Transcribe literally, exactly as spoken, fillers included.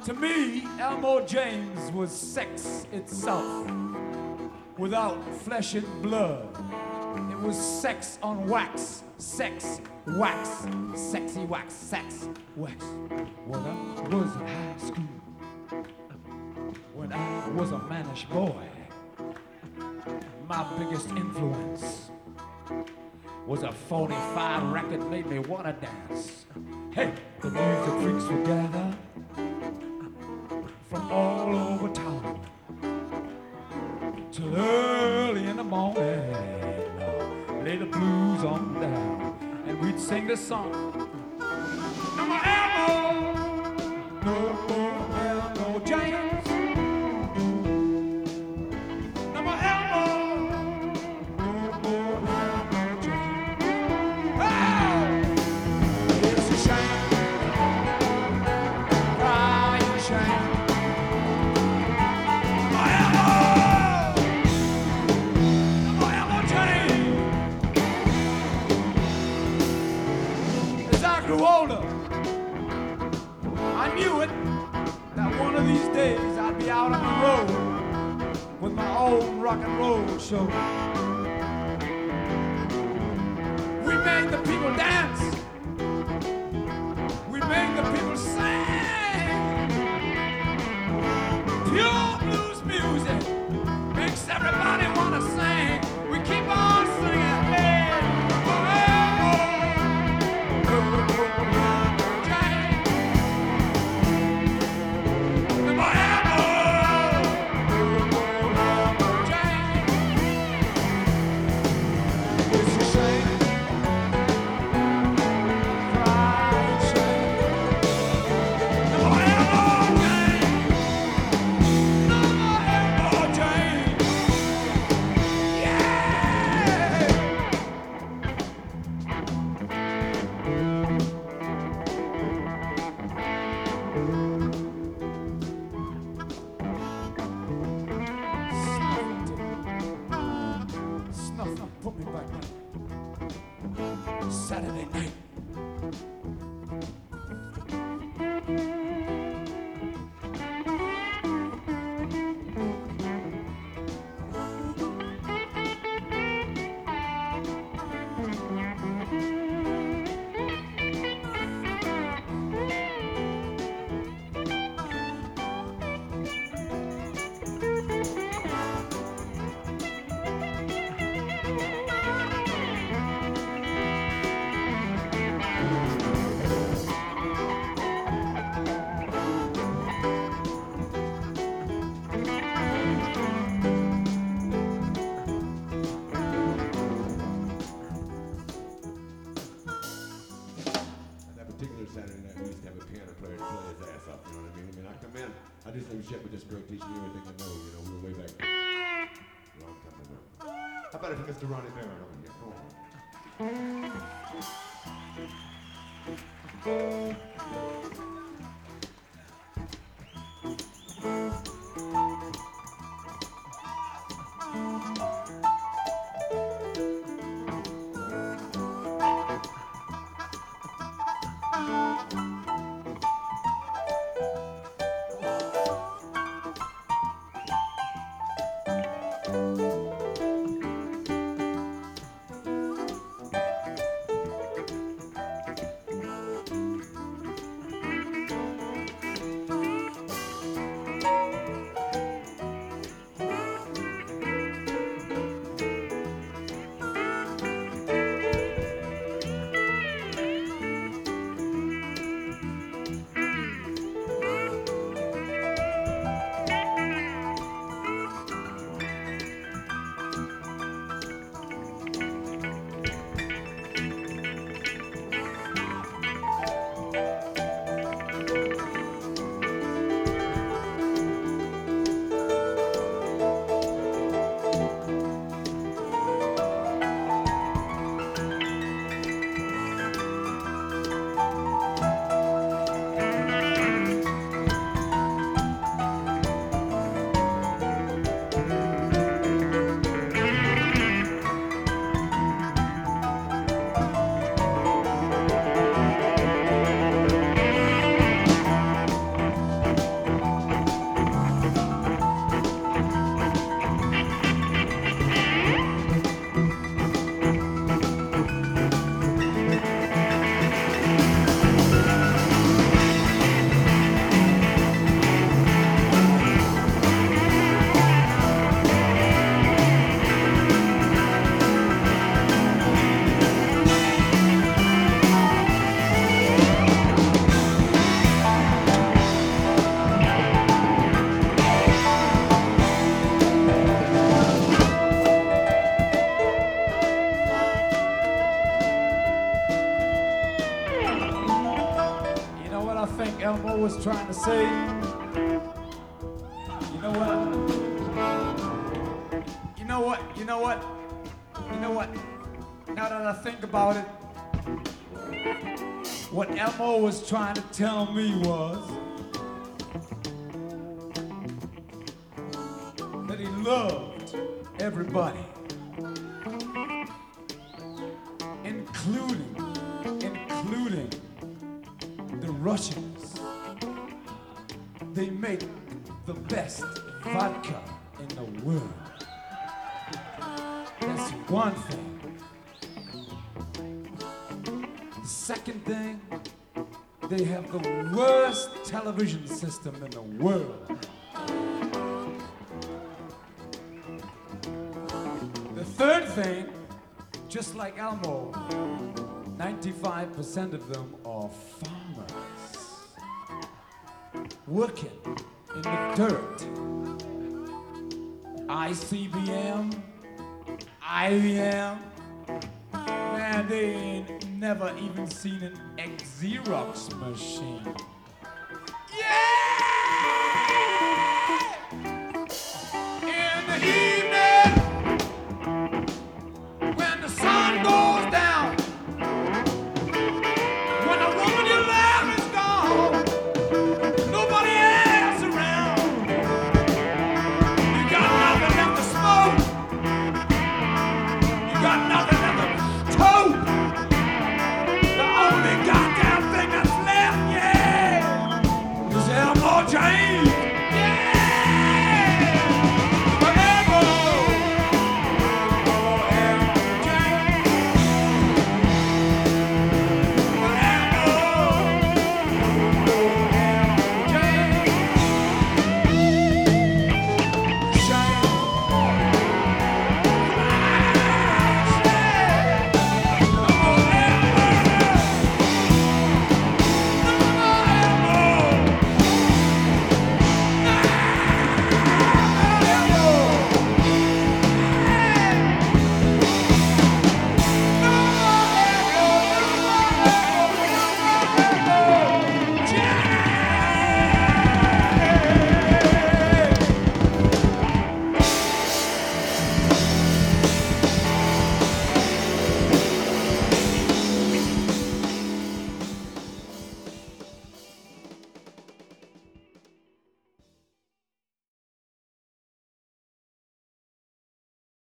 To me, Elmore James was sex itself, without flesh and blood. It was sex on wax, sex, wax, sexy wax, sex, wax. When I was in high school, when I was a mannish boy, my biggest influence was a forty-five record made me wanna dance. Hey, the music freaks would gather from all over town till early in the morning. Lay the blues on down, and we'd sing this song. No more Elmo, no more Elmo James. No more Elmo, no more Elmo James. Oh, it's a shame, crying shame. No more Elmo, no more Elmo James. As I grew older, I knew it, that one of these days I'd be out on the road with my own rock and roll show. We made the people dance. We made the people sing. Pure blues music makes everybody wanna sing. We keep on singing. Hey, put me back down. Saturday night. Saturday night, we used to have a piano player to play his ass off, you know what I mean? I mean, I come in, I did some shit with this girl teaching me everything I know, you know, we were way back a long time ago. How about if Mister Ronnie Barron over here? Come think Elmo was trying to say? You know what? You know what? You know what? You know what? Now that I think about it, what Elmo was trying to tell me was that he loved everybody, including, including the Russians. They make the best vodka in the world. That's one thing. The second thing, they have the worst television system in the world. The third thing, just like Elmo, ninety-five percent of them are farmers working in the dirt. I C B M, I B M, man, they ain't never even seen an Xerox machine. Yeah!